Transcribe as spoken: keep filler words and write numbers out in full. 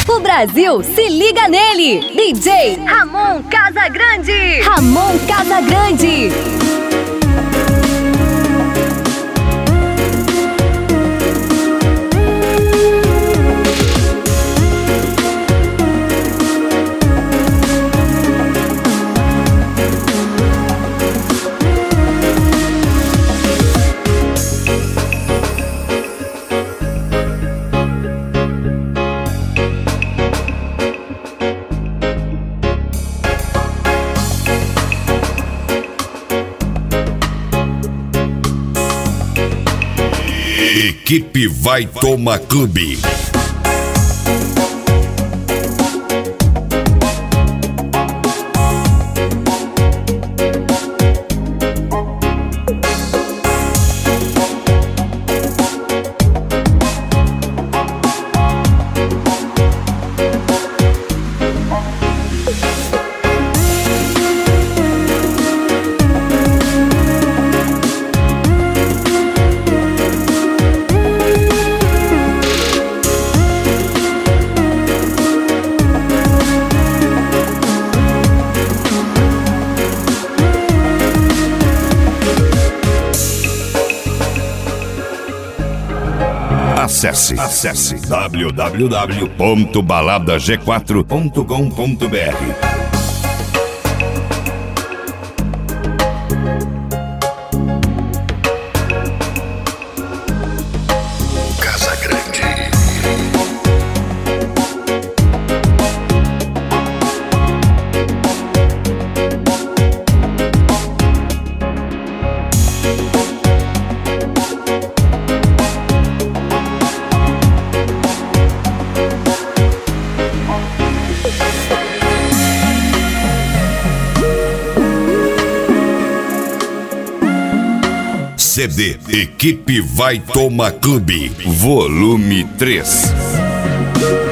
O Brasil se liga nele. D J Ramon Casagrande. Ramon Casagrande. Equipe Vai Toma Clube. Acesse, acesse w w w ponto balada g quatro ponto com ponto b r. C D Equipe Vai Toma Clube, volume três.